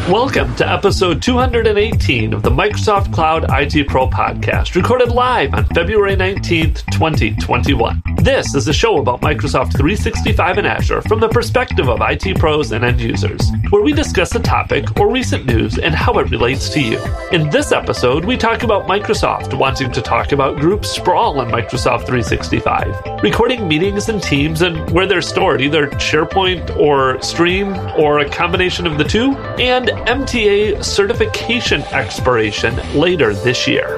Welcome to episode 218 of the Microsoft Cloud IT Pro podcast, recorded live on February 19th, 2021. This is a show about Microsoft 365 and Azure from the perspective of IT pros and end users, where we discuss a topic or recent news and how it relates to you. In this episode, we talk about Microsoft wanting to talk about group sprawl in Microsoft 365, recording meetings in Teams and where they're stored, either SharePoint or Stream or a combination of the two, and MTA certification expiration later this year.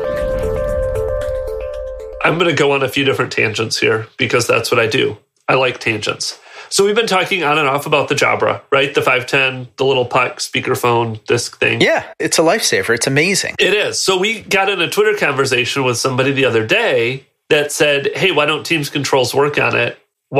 I'm going to go on a few different tangents here because that's what I do. I like tangents. So we've been talking on and off about the Jabra, right? The 510, the little puck speakerphone disc thing. Yeah, it's a lifesaver. It's amazing. It is. So we got in a Twitter conversation with somebody the other day that said, hey, why don't Teams controls work on it?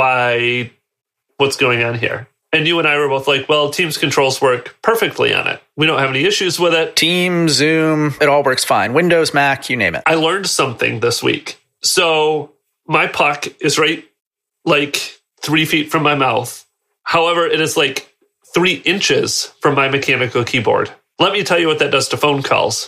What's going on here? And you and I were both like, well, Teams controls work perfectly on it. We don't have any issues with it. Teams, Zoom, it all works fine. Windows, Mac, you name it. I learned something this week. So my puck is right like 3 feet from my mouth. However, it is like 3 inches from my mechanical keyboard. Let me tell you what that does to phone calls.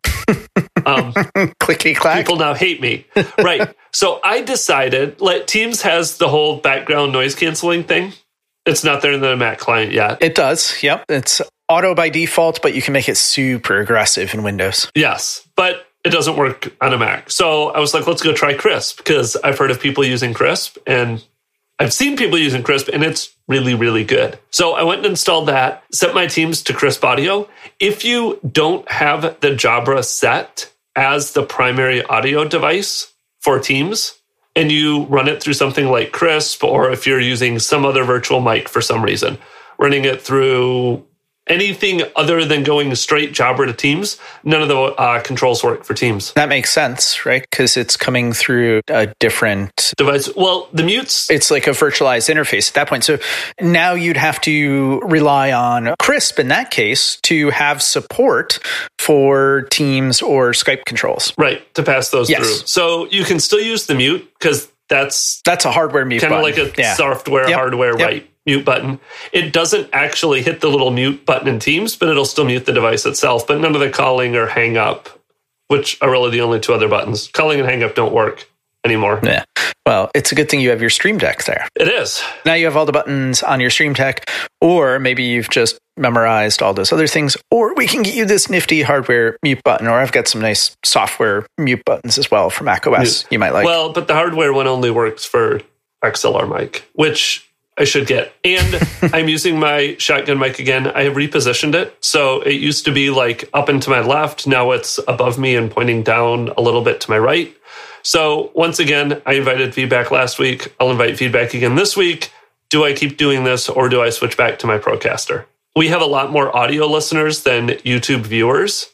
Clicky clack. People now hate me. Right. So I decided, Teams has the whole background noise canceling thing. It's not there in the Mac client yet. It does. Yep. It's auto by default, but you can make it super aggressive in Windows. Yes, but it doesn't work on a Mac. So I was like, let's go try Crisp, because I've heard of people using Crisp and I've seen people using Crisp and it's really, really good. So I went and installed that, set my Teams to Crisp Audio. If you don't have the Jabra set as the primary audio device for Teams, and you run it through something like Crisp, or if you're using some other virtual mic for some reason, running it through anything other than going straight Jabra to Teams, none of the controls work for Teams. That makes sense, right? Because it's coming through a different device. Well, the mutes. It's like a virtualized interface at that point. So now you'd have to rely on Crisp in that case to have support for Teams or Skype controls. Right, to pass those through. So you can still use the mute because that's a hardware mute kind of button. like a software, hardware, right? Mute button. It doesn't actually hit the little mute button in Teams, but it'll still mute the device itself. But none of the calling or hang up, which are really the only two other buttons. Calling and hang up don't work anymore. Yeah. Well, it's a good thing you have your Stream Deck there. It is. Now you have all the buttons on your Stream Deck, or maybe you've just memorized all those other things, or we can get you this nifty hardware mute button, or I've got some nice software mute buttons as well for macOS you might like. Well, but the hardware one only works for XLR mic, which I should get. And I'm using my shotgun mic again. I have repositioned it. So it used to be like up and to my left. Now it's above me and pointing down a little bit to my right. So once again, I invited feedback last week. I'll invite feedback again this week. Do I keep doing this or do I switch back to my Procaster? We have a lot more audio listeners than YouTube viewers.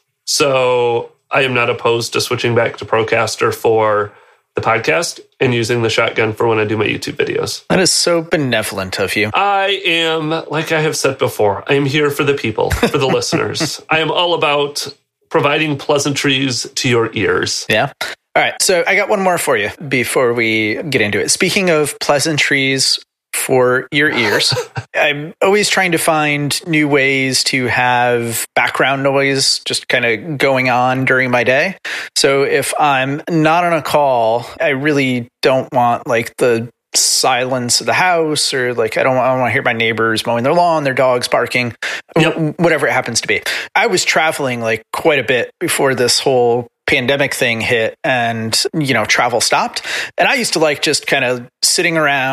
So I am not opposed to switching back to Procaster for the podcast and using the shotgun for when I do my YouTube videos. That is so benevolent of you. I am, like I have said before, I am here for the people, for the listeners. I am all about providing pleasantries to your ears. Yeah. All right. So I got one more for you before we get into it. Speaking of pleasantries for your ears, I'm always trying to find new ways to have background noise just kind of going on during my day. So if I'm not on a call, I really don't want like the silence of the house, or like I don't want to hear my neighbors mowing their lawn, their dogs barking, whatever it happens to be. I was traveling like quite a bit before this whole pandemic thing hit and, travel stopped. And I used to like just kind of sitting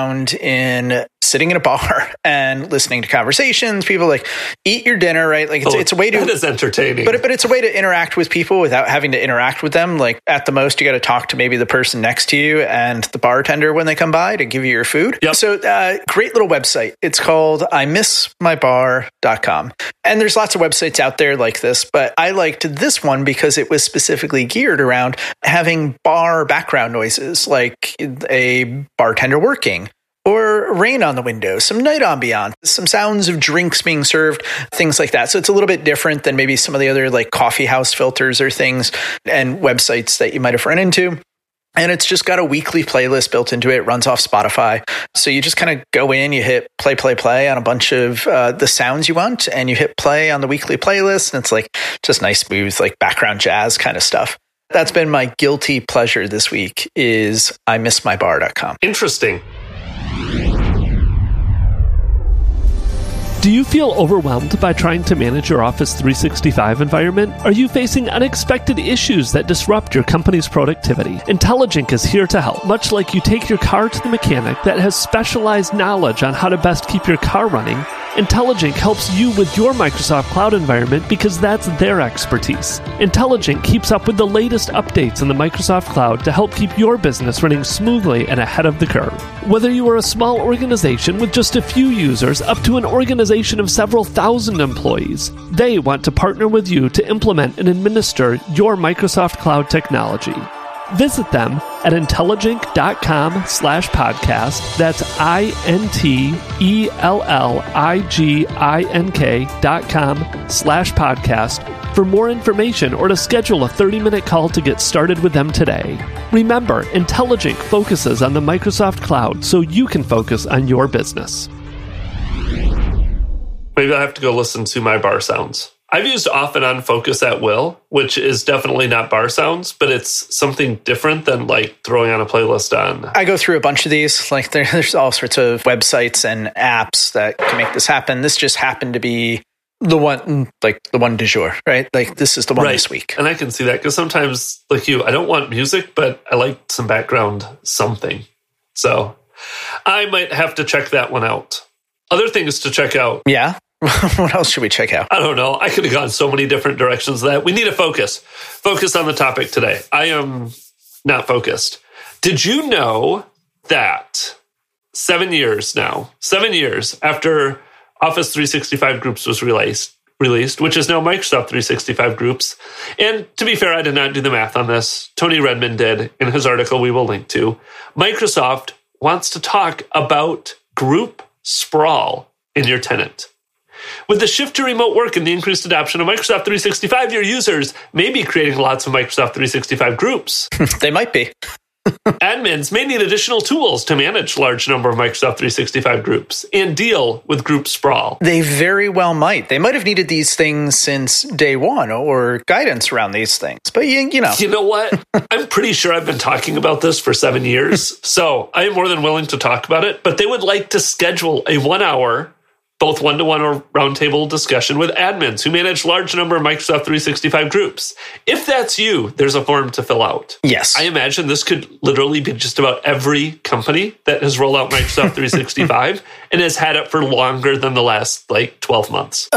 in a bar and listening to conversations. People like eat your dinner, right? Like it's a way to, that is entertaining, but it's a way to interact with people without having to interact with them. Like at the most, you got to talk to maybe the person next to you and the bartender when they come by to give you your food. Yep. So great little website. It's called imissmybar.com. And there's lots of websites out there like this, but I liked this one because it was specifically geared around having bar background noises, like a bartender working, or rain on the window, some night ambiance, some sounds of drinks being served, things like that. So it's a little bit different than maybe some of the other like coffee house filters or things and websites that you might have run into. And it's just got a weekly playlist built into it. It runs off Spotify. So you just kind of go in, you hit play on a bunch of the sounds you want, and you hit play on the weekly playlist. And it's like just nice, smooth, like background jazz kind of stuff. That's been my guilty pleasure this week is imissmybar.com. Interesting. Do you feel overwhelmed by trying to manage your Office 365 environment? Are you facing unexpected issues that disrupt your company's productivity? Intelligink is here to help. Much like you take your car to the mechanic that has specialized knowledge on how to best keep your car running, Intelligink helps you with your Microsoft Cloud environment because that's their expertise. Intelligink keeps up with the latest updates in the Microsoft Cloud to help keep your business running smoothly and ahead of the curve. Whether you are a small organization with just a few users up to an organization of several thousand employees, they want to partner with you to implement and administer your Microsoft Cloud technology. Visit them at Intelligink.com/podcast. That's INTELLIGINK.com/podcast for more information or to schedule a 30-minute call to get started with them today. Remember, Intelligink focuses on the Microsoft Cloud so you can focus on your business. Maybe I have to go listen to my bar sounds. I've used off and on focus at will, which is definitely not bar sounds, but it's something different than like throwing on a playlist on. I go through a bunch of these. Like there's all sorts of websites and apps that can make this happen. This just happened to be the one du jour, right? Like this is the one this week. And I can see that because sometimes, like you, I don't want music, but I like some background something. So I might have to check that one out. Other things to check out. Yeah. What else should we check out? I don't know. I could have gone so many different directions that we need to focus. Focus on the topic today. I am not focused. Did you know that 7 years after Office 365 Groups was released, which is now Microsoft 365 Groups, and to be fair, I did not do the math on this. Tony Redmond did in his article we will link to. Microsoft wants to talk about group sprawl in your tenant. With the shift to remote work and the increased adoption of Microsoft 365, your users may be creating lots of Microsoft 365 groups. They might be. Admins may need additional tools to manage large number of Microsoft 365 groups and deal with group sprawl. They very well might. They might have needed these things since day one or guidance around these things. But, you know. You know what? I'm pretty sure I've been talking about this for 7 years. So I am more than willing to talk about it. But they would like to schedule a 1 hour both one-to-one or roundtable discussion with admins who manage large number of Microsoft 365 groups. If that's you, there's a form to fill out. Yes. I imagine this could literally be just about every company that has rolled out Microsoft 365 and has had it for longer than the last, 12 months.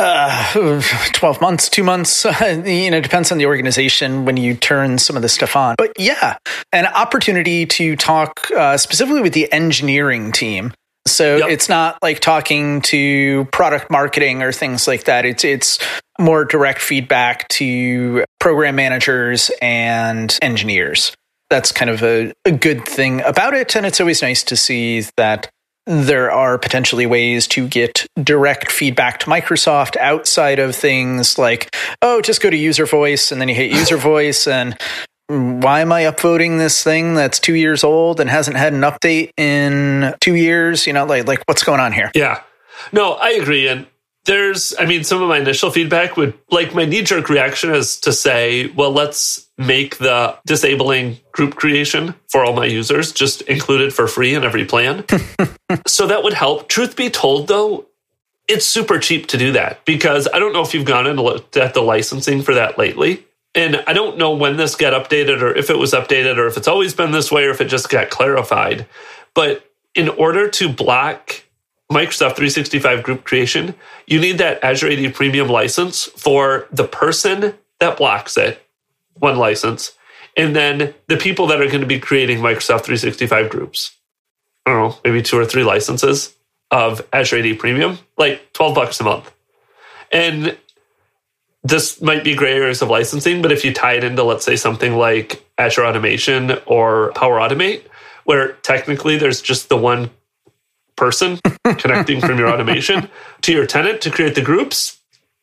12 months, 2 months, depends on the organization when you turn some of this stuff on. But yeah, an opportunity to talk specifically with the engineering team. So It's not like talking to product marketing or things like that. It's more direct feedback to program managers and engineers. That's kind of a good thing about it. And it's always nice to see that there are potentially ways to get direct feedback to Microsoft outside of things like, just go to user voice and then you hit user voice and why am I upvoting this thing that's 2 years old and hasn't had an update in 2 years? Like what's going on here? Yeah. No, I agree. And some of my initial feedback my knee-jerk reaction is to say, well, let's make the disabling group creation for all my users just included for free in every plan. So that would help. Truth be told, though, it's super cheap to do that because I don't know if you've gone and looked at the licensing for that lately. And I don't know when this got updated or if it was updated or if it's always been this way or if it just got clarified. But in order to block Microsoft 365 group creation, you need that Azure AD Premium license for the person that blocks it, one license, and then the people that are going to be creating Microsoft 365 groups. I don't know, maybe 2 or 3 licenses of Azure AD Premium, like $12 a month. And this might be gray areas of licensing, but if you tie it into, let's say, something like Azure Automation or Power Automate, where technically there's just the one person connecting from your automation to your tenant to create the groups,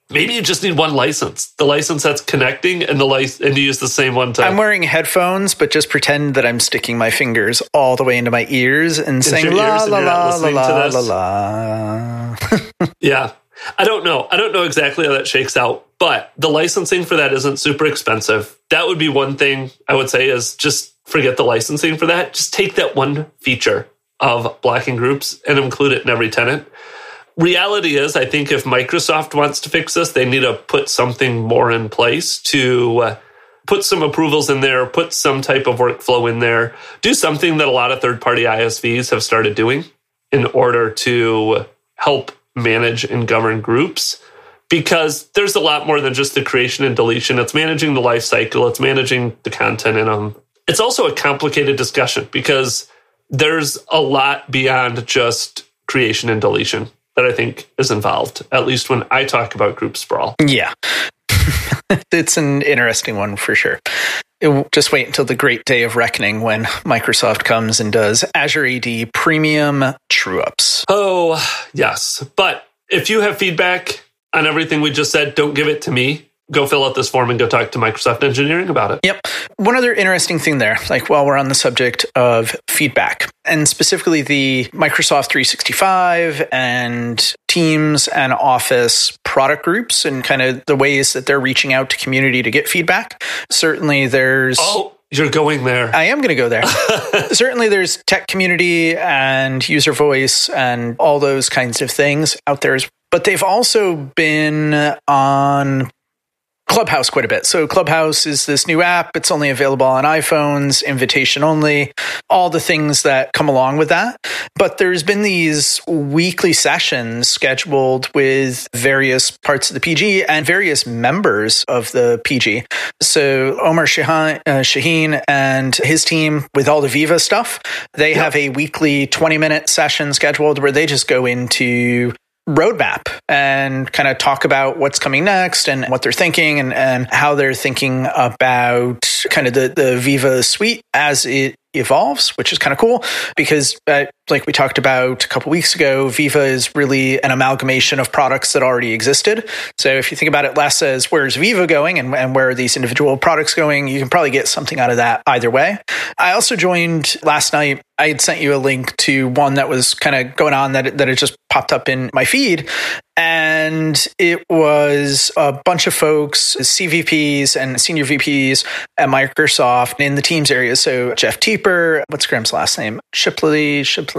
Maybe you just need one license. The license that's connecting and and you use the same one time. I'm wearing headphones, but just pretend that I'm sticking my fingers all the way into my ears and saying la la la la la la la. Yeah. I don't know. I don't know exactly how that shakes out, but the licensing for that isn't super expensive. That would be one thing I would say is just forget the licensing for that. Just take that one feature of blocking groups and include it in every tenant. Reality is, I think if Microsoft wants to fix this, they need to put something more in place to put some approvals in there, put some type of workflow in there, do something that a lot of third-party ISVs have started doing in order to help manage and govern groups. Because there's a lot more than just the creation and deletion. It's managing the life cycle. It's managing the content in them. It's also a complicated discussion because there's a lot beyond just creation and deletion that I think is involved, at least when I talk about group sprawl. Yeah. It's an interesting one for sure. Just wait until the great day of reckoning when Microsoft comes and does Azure AD Premium true-ups. Oh, yes. But if you have feedback on everything we just said, don't give it to me. Go fill out this form and go talk to Microsoft Engineering about it. Yep. One other interesting thing there, like while we're on the subject of feedback, and specifically the Microsoft 365 and Teams and Office product groups and kind of the ways that they're reaching out to community to get feedback. Certainly there's... Oh, you're going there. I am going to go there. Certainly there's tech community and user voice and all those kinds of things out there. But they've also been on Clubhouse quite a bit. So Clubhouse is this new app. It's only available on iPhones, invitation only, all the things that come along with that. But there's been these weekly sessions scheduled with various parts of the PG and various members of the PG. So Omar Shaheen and his team with all the Viva stuff, they have a weekly 20-minute session scheduled where they just go into roadmap and kind of talk about what's coming next and what they're thinking and how they're thinking about kind of the Viva suite as it evolves, which is kind of cool because like we talked about a couple weeks ago, Viva is really an amalgamation of products that already existed. So if you think about it less as where's Viva going and where are these individual products going, you can probably get something out of that either way. I also joined last night. I had sent you a link to one that was kind of going on that it just popped up in my feed. And it was a bunch of folks, CVPs and senior VPs at Microsoft in the Teams area. So Jeff Teeper, what's Graham's last name? Shipley,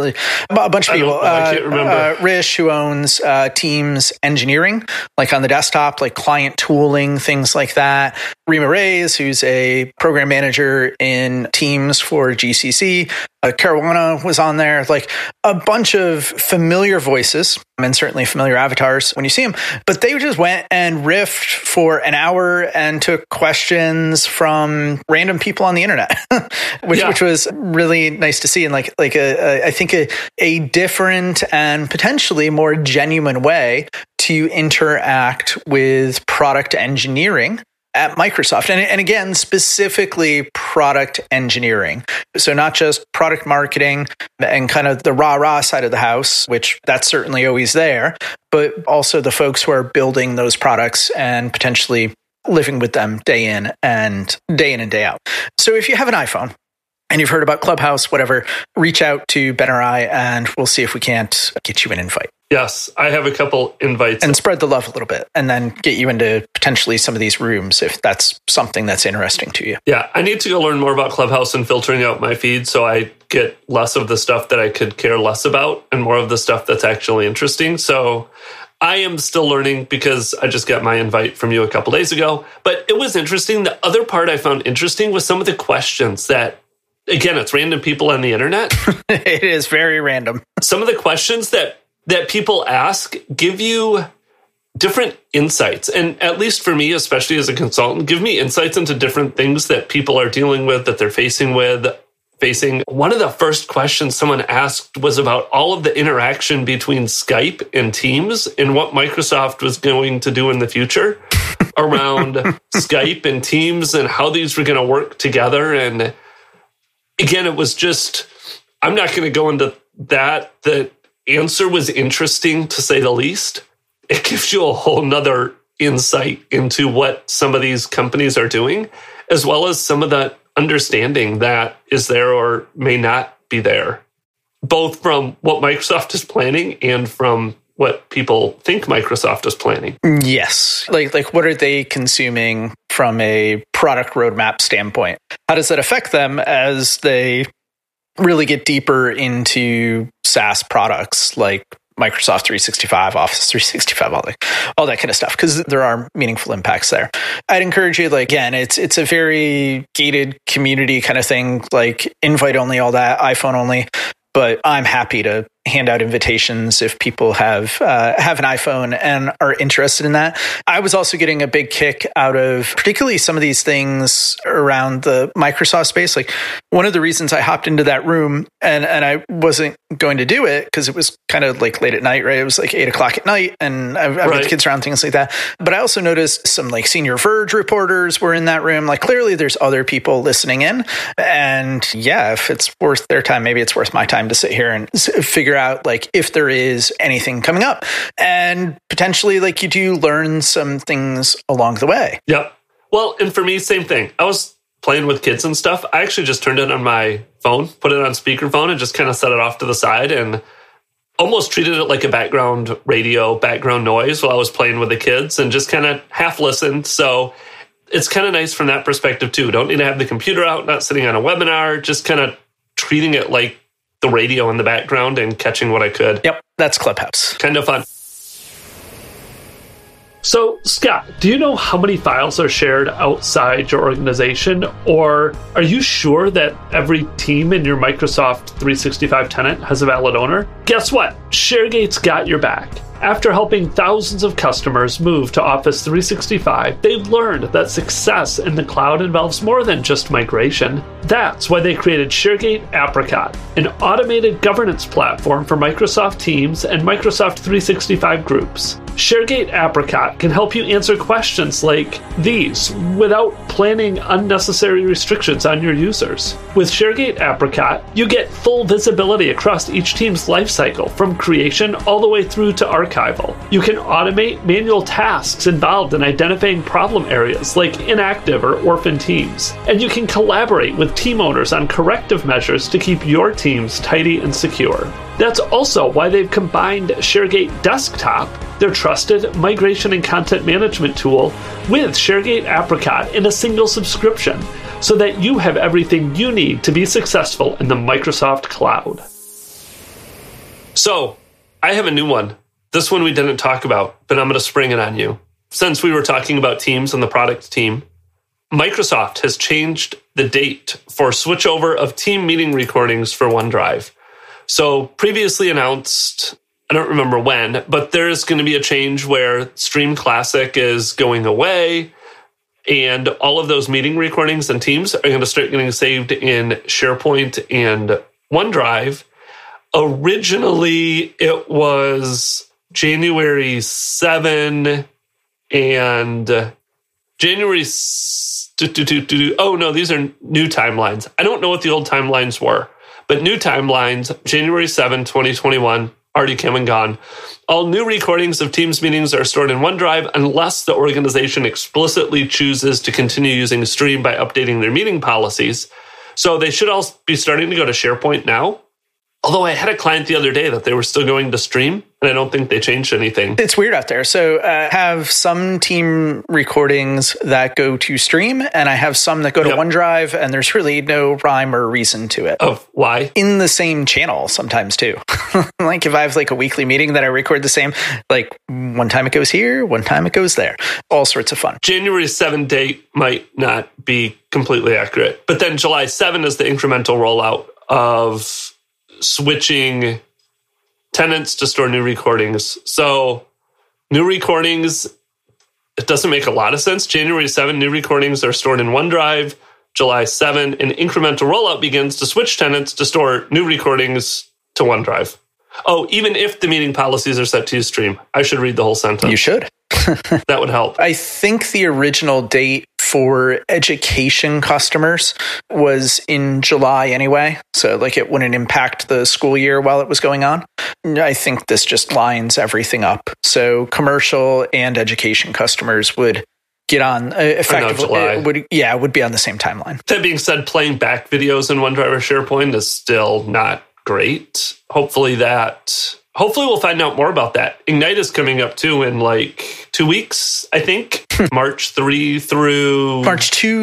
a bunch of people. I can't remember. Rish, who owns Teams Engineering, like on the desktop, like client tooling, things like that. Rima Reyes, who's a program manager in Teams for GCC. Caruana was on there, like a bunch of familiar voices and certainly familiar avatars when you see them. But they just went and riffed for an hour and took questions from random people on the internet, which was really nice to see. And I think a different and potentially more genuine way to interact with product engineering at Microsoft. And again, specifically product engineering. So not just product marketing and kind of the rah-rah side of the house, which that's certainly always there, but also the folks who are building those products and potentially living with them day in and day out. So if you have an iPhone and you've heard about Clubhouse, whatever, reach out to Ben or I and we'll see if we can't get you an invite. Yes, I have a couple invites. And spread the love a little bit and then get you into potentially some of these rooms if that's something that's interesting to you. Yeah, I need to go learn more about Clubhouse and filtering out my feed so I get less of the stuff that I could care less about and more of the stuff that's actually interesting. So I am still learning because I just got my invite from you a couple days ago. But it was interesting. The other part I found interesting was some of the questions that, again, it's random people on the internet. It is very random. Some of the questions that people ask give you different insights. And at least for me, especially as a consultant, give me insights into different things that people are dealing with, that they're facing. One of the first questions someone asked was about all of the interaction between Skype and Teams and what Microsoft was going to do in the future around Skype and Teams and how these were going to work together. And again, it was just, I'm not going to go into that. The answer was interesting, to say the least. It gives you a whole nother insight into what some of these companies are doing, as well as some of the understanding that is there or may not be there, both from what Microsoft is planning and from what people think Microsoft is planning. Yes. Like what are they consuming from a product roadmap standpoint? How does that affect them as they really get deeper into SaaS products like Microsoft 365, Office 365, all that kind of stuff, because there are meaningful impacts there. I'd encourage you, like, again, it's a very gated community kind of thing, like invite only, all that, iPhone only. But I'm happy to hand out invitations if people have an iPhone and are interested in that. I was also getting a big kick out of particularly some of these things around the Microsoft space. Like one of the reasons I hopped into that room and I wasn't going to do it because it was kind of like late at night, right? It was like 8:00 at night and I've got the kids around, things like that. But I also noticed some like senior Verge reporters were in that room. Like clearly there's other people listening in. And yeah, if it's worth their time, maybe it's worth my time to sit here and figure out like if there is anything coming up, and potentially like you do learn some things along the way. Yep. Well, and for me, same thing. I was playing with kids and stuff. I actually just turned it on my phone, put it on speakerphone, and just kind of set it off to the side and almost treated it like a background radio, background noise while I was playing with the kids and just kind of half listened. So it's kind of nice from that perspective too. Don't need to have the computer out, not sitting on a webinar, just kind of treating it like the radio in the background and catching what I could. Yep, that's Clubhouse. Kind of fun. So, Scott, do you know how many files are shared outside your organization? Or are you sure that every team in your Microsoft 365 tenant has a valid owner? Guess what? ShareGate's got your back. After helping thousands of customers move to Office 365, they've learned that success in the cloud involves more than just migration. That's why they created ShareGate Apricot, an automated governance platform for Microsoft Teams and Microsoft 365 groups. ShareGate Apricot can help you answer questions like these without planning unnecessary restrictions on your users. With ShareGate Apricot, you get full visibility across each team's lifecycle, from creation all the way through to archival. You can automate manual tasks involved in identifying problem areas like inactive or orphan teams, and you can collaborate with team owners on corrective measures to keep your teams tidy and secure. That's also why they've combined ShareGate Desktop, their trusted migration and content management tool, with ShareGate Apricot in a single subscription, so that you have everything you need to be successful in the Microsoft cloud. So, I have a new one. This one we didn't talk about, but I'm going to spring it on you. Since we were talking about teams and the product team, Microsoft has changed the date for switchover of team meeting recordings for OneDrive. So previously announced, I don't remember when, but there's going to be a change where Stream Classic is going away, and all of those meeting recordings and Teams are going to start getting saved in SharePoint and OneDrive. Originally, it was January 7 and January... Oh, no, these are new timelines. I don't know what the old timelines were. But new timelines, January 7, 2021, already come and gone. All new recordings of Teams meetings are stored in OneDrive unless the organization explicitly chooses to continue using Stream by updating their meeting policies. So they should all be starting to go to SharePoint now. Although I had a client the other day that they were still going to Stream, and I don't think they changed anything. It's weird out there. So I have some team recordings that go to Stream, and I have some that go to OneDrive, and there's really no rhyme or reason to it. Of why? In the same channel sometimes, too. Like if I have like a weekly meeting that I record the same, like one time it goes here, one time it goes there. All sorts of fun. January 7 date might not be completely accurate. But then July 7 is the incremental rollout of switching tenants to store new recordings. So new recordings, it doesn't make a lot of sense. January 7, new recordings are stored in OneDrive. July 7, an incremental rollout begins to switch tenants to store new recordings to OneDrive. Oh, even if the meeting policies are set to Stream. I should read the whole sentence. You should. That would help. I think the original date for education customers was in July anyway. So like it wouldn't impact the school year while it was going on. I think this just lines everything up. So commercial and education customers would get on effectively. It would be on the same timeline. That being said, playing back videos in OneDrive or SharePoint is still not great. Hopefully we'll find out more about that. Ignite is coming up too in like 2 weeks, I think. March 2 through the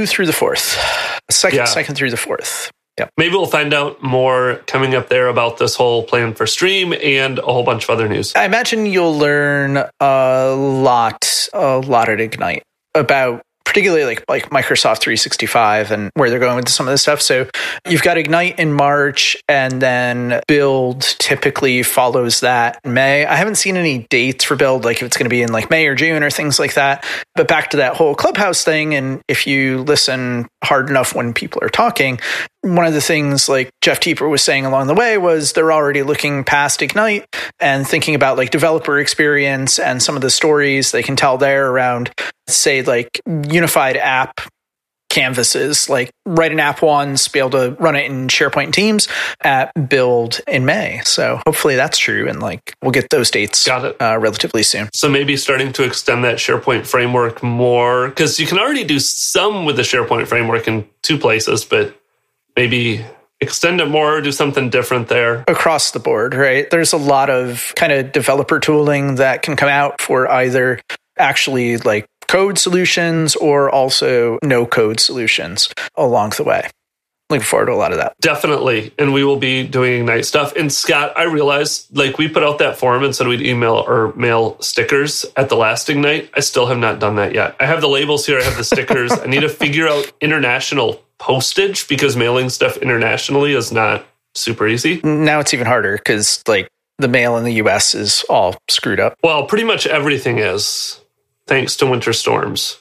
4th. Second through the 4th. Yep. Maybe we'll find out more coming up there about this whole plan for Stream and a whole bunch of other news. I imagine you'll learn a lot at Ignite about particularly like Microsoft 365 and where they're going with some of this stuff. So you've got Ignite in March, and then Build typically follows that in May. I haven't seen any dates for Build, like if it's going to be in like May or June or things like that. But back to that whole Clubhouse thing, and if you listen hard enough when people are talking, one of the things like Jeff Teeper was saying along the way was they're already looking past Ignite and thinking about like developer experience and some of the stories they can tell there around, say, like unified app canvases, like write an app once, be able to run it in SharePoint and Teams at Build in May. So hopefully that's true. And like we'll get those dates relatively soon. So maybe starting to extend that SharePoint framework more, because you can already do some with the SharePoint framework in 2 places, but maybe extend it more, do something different there. Across the board, right? There's a lot of kind of developer tooling that can come out for either actually like code solutions or also no code solutions along the way. Looking forward to a lot of that. Definitely. And we will be doing Ignite stuff. And Scott, I realized like we put out that forum and said we'd email or mail stickers at the last Ignite. I still have not done that yet. I have the labels here. I have the stickers. I need to figure out international postage because mailing stuff internationally is not super easy. Now it's even harder because like the mail in the US is all screwed up. Well, pretty much everything is. Thanks to winter storms.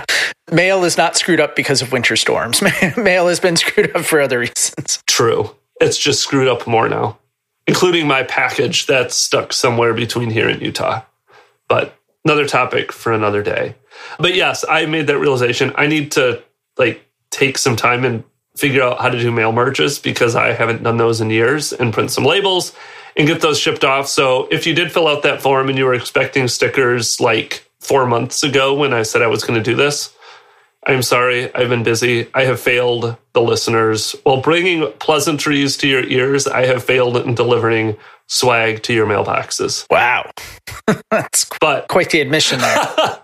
Mail is not screwed up because of winter storms. Mail has been screwed up for other reasons. True. It's just screwed up more now, including my package that's stuck somewhere between here and Utah. But another topic for another day. But yes, I made that realization. I need to like take some time and figure out how to do mail merges because I haven't done those in years, and print some labels and get those shipped off. So if you did fill out that form and you were expecting stickers like 4 months ago when I said I was going to do this, I'm sorry, I've been busy. I have failed the listeners. While bringing pleasantries to your ears, I have failed in delivering swag to your mailboxes. Wow. That's quite the admission there.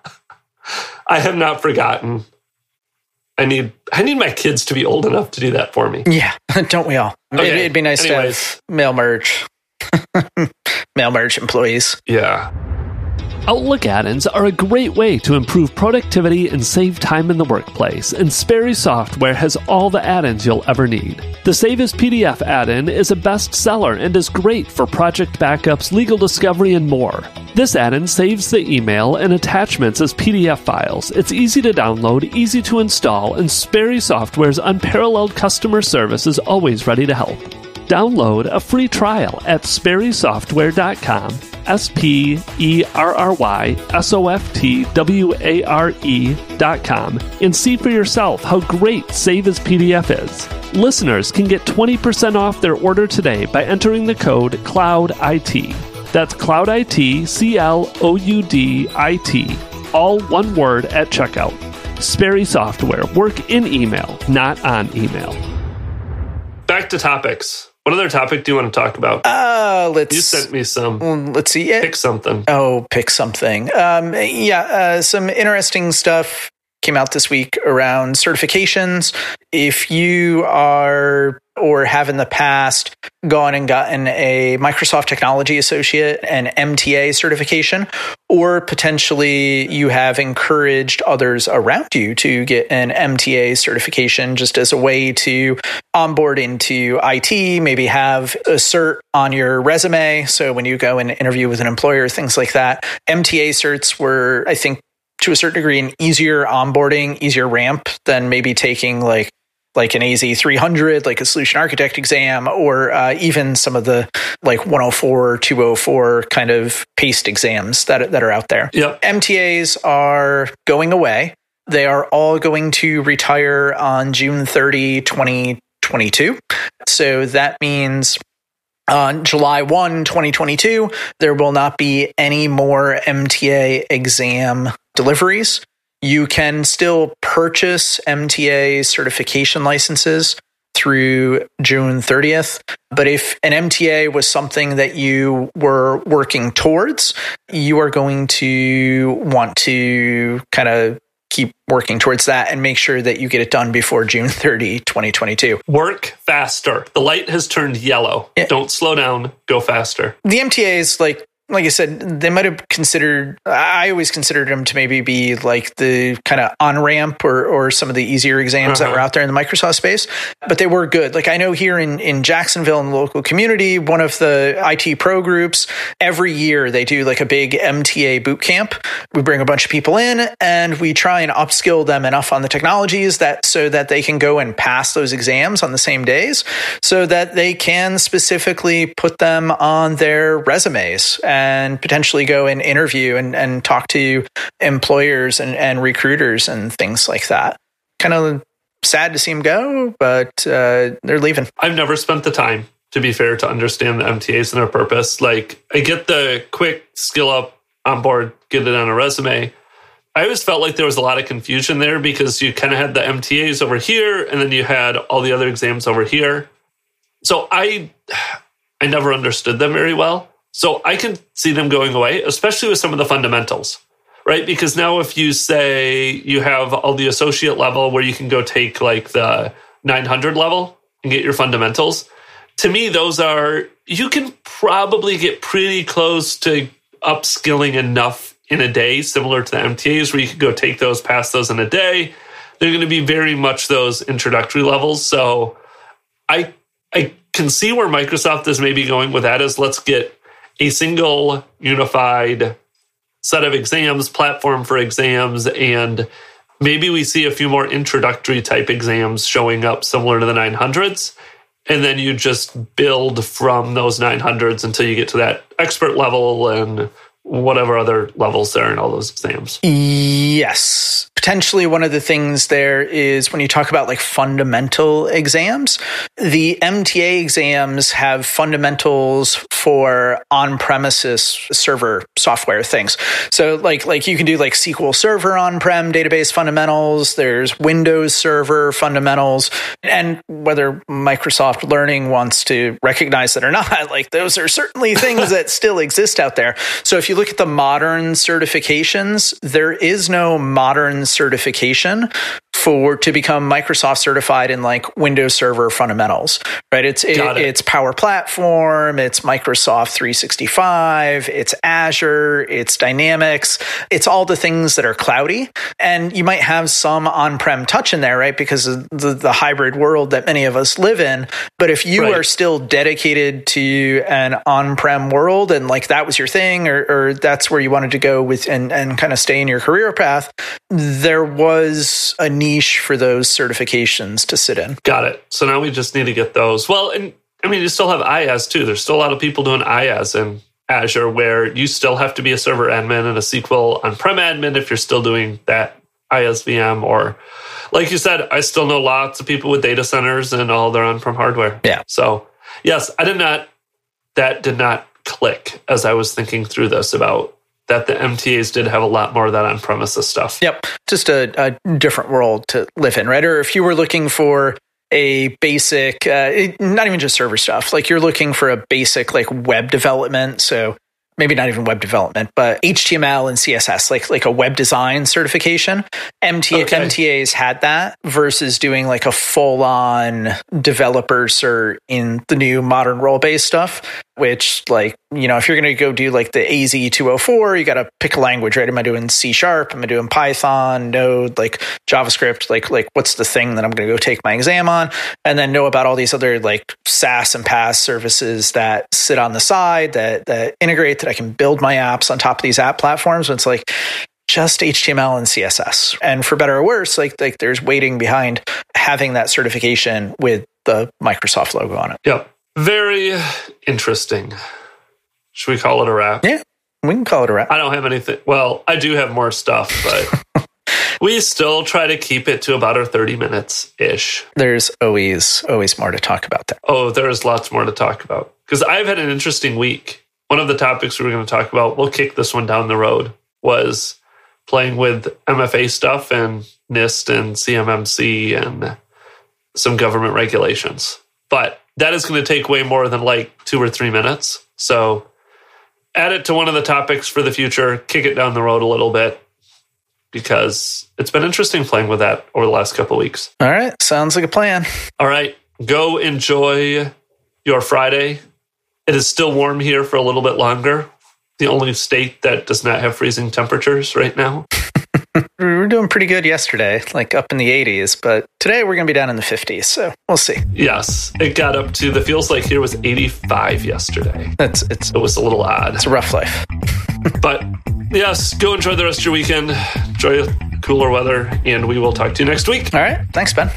I have not forgotten. I need my kids to be old enough to do that for me. Yeah, don't we all? Okay. It'd be nice to have mail merge. Mail merge employees. Yeah. Outlook add-ins are a great way to improve productivity and save time in the workplace, and Sperry Software has all the add-ins you'll ever need. The Save as PDF add-in is a bestseller and is great for project backups, legal discovery, and more. This add-in saves the email and attachments as PDF files. It's easy to download, easy to install, and Sperry Software's unparalleled customer service is always ready to help. Download a free trial at sperrysoftware.com, SPERRYSOFTWARE.com, and see for yourself how great Save as PDF is. Listeners can get 20% off their order today by entering the code CLOUDIT. That's CLOUDIT, CLOUDIT, all one word at checkout. Sperry Software, work in email, not on email. Back to topics. What other topic do you want to talk about? You sent me some. Let's see. Pick something. Oh, pick something. Some interesting stuff came out this week around certifications. If you are or have in the past gone and gotten a Microsoft Technology Associate, an MTA certification, or potentially you have encouraged others around you to get an MTA certification just as a way to onboard into IT, maybe have a cert on your resume. So when you go and interview with an employer, things like that. MTA certs were, I think, to a certain degree, an easier onboarding, easier ramp than maybe taking like an AZ300, like a solution architect exam, or even some of the like 104, 204 kind of PASTE exams that are out there. Yep. MTAs are going away. They are all going to retire on June 30, 2022. So that means on July 1, 2022, there will not be any more MTA exam deliveries. You can still purchase MTA certification licenses through June 30th. But if an MTA was something that you were working towards, you are going to want to kind of keep working towards that and make sure that you get it done before June 30, 2022. Work faster. The light has turned yellow. Yeah. Don't slow down. Go faster. The MTAs, like I said, they might have considered, I always considered them to maybe be like the kind of on-ramp or some of the easier exams that were out there in the Microsoft space, but they were good. Like I know here in Jacksonville, in the local community, one of the IT pro groups, every year they do like a big MTA boot camp. We bring a bunch of people in and we try and upskill them enough on the technologies so that they can go and pass those exams on the same days so that they can specifically put them on their resumes and potentially go and interview and talk to employers and recruiters and things like that. Kind of sad to see them go, but they're leaving. I've never spent the time, to be fair, to understand the MTAs and their purpose. Like, I get the quick skill up on board, get it on a resume. I always felt like there was a lot of confusion there because you kind of had the MTAs over here and then you had all the other exams over here. So I never understood them very well. So I can see them going away, especially with some of the fundamentals, right? Because now if you say you have all the associate level where you can go take like the 900 level and get your fundamentals, to me, those are, you can probably get pretty close to upskilling enough in a day, similar to the MTAs where you could go take those, pass those in a day. They're going to be very much those introductory levels. So I can see where Microsoft is maybe going with that is let's get a single unified set of exams, platform for exams, and maybe we see a few more introductory type exams showing up similar to the 900s. And then you just build from those 900s until you get to that expert level and whatever other levels there in all those exams. Yes. Potentially one of the things there is when you talk about like fundamental exams, the MTA exams have fundamentals for on-premises server software things. So like you can do like SQL Server on-prem database fundamentals, there's Windows Server fundamentals, and whether Microsoft Learning wants to recognize that or not, like those are certainly things that still exist out there. So if you look at the modern certifications, there is no modern certification to become Microsoft certified in like Windows Server fundamentals, right? It's Power Platform, it's Microsoft 365, it's Azure, it's Dynamics, it's all the things that are cloudy. And you might have some on-prem touch in there, right? Because of the hybrid world that many of us live in. But if you are still dedicated to an on-prem world and like that was your thing, or that's where you wanted to go with and kind of stay in your career path, there was a niche for those certifications to sit in. Got it. So now we just need to get those. Well, and I mean, you still have IaaS too. There's still a lot of people doing IaaS in Azure where you still have to be a server admin and a SQL on-prem admin if you're still doing that IaaS VM. Or like you said, I still know lots of people with data centers and all their on-prem hardware. Yeah. So yes, that did not click as I was thinking through this about that the MTAs did have a lot more of that on-premises stuff. Yep. Just a different world to live in, right? Or if you were looking for a basic, not even just server stuff, like you're looking for a basic like web development. So maybe not even web development, but HTML and CSS, like a web design certification. MTAs had that versus doing like a full-on developer cert in the new modern role-based stuff, which like, you know, if you're going to go do like the AZ204, you got to pick a language, right? Am I doing C#? Am I doing Python, Node, like JavaScript? Like what's the thing that I'm going to go take my exam on? And then know about all these other like SaaS and PaaS services that sit on the side that integrate, that I can build my apps on top of these app platforms. And it's like just HTML and CSS. And for better or worse, like there's weighting behind having that certification with the Microsoft logo on it. Yep. Very interesting. Should we call it a wrap? Yeah, we can call it a wrap. I don't have anything. Well, I do have more stuff, but We still try to keep it to about our 30 minutes-ish. There's always more to talk about there. Oh, there is lots more to talk about. Because I've had an interesting week. One of the topics we were going to talk about, we'll kick this one down the road, was playing with MFA stuff and NIST and CMMC and some government regulations. But that is going to take way more than like 2 or 3 minutes. So add it to one of the topics for the future, kick it down the road a little bit, because it's been interesting playing with that over the last couple of weeks. All right. Sounds like a plan. All right. Go enjoy your Friday. It is still warm here for a little bit longer. The only state that does not have freezing temperatures right now. We were doing pretty good yesterday, like up in the 80s, but today we're going to be down in the 50s, so we'll see. Yes, it got up to, the feels like here was 85 yesterday. It was a little odd. It's a rough life. But yes, go enjoy the rest of your weekend. Enjoy cooler weather, and we will talk to you next week. All right. Thanks, Ben.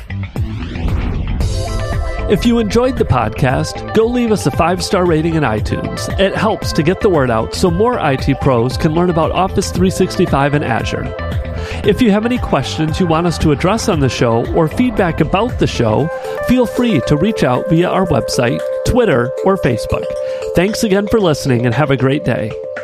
If you enjoyed the podcast, go leave us a 5-star rating in iTunes. It helps to get the word out so more IT pros can learn about Office 365 and Azure. If you have any questions you want us to address on the show or feedback about the show, feel free to reach out via our website, Twitter, or Facebook. Thanks again for listening and have a great day.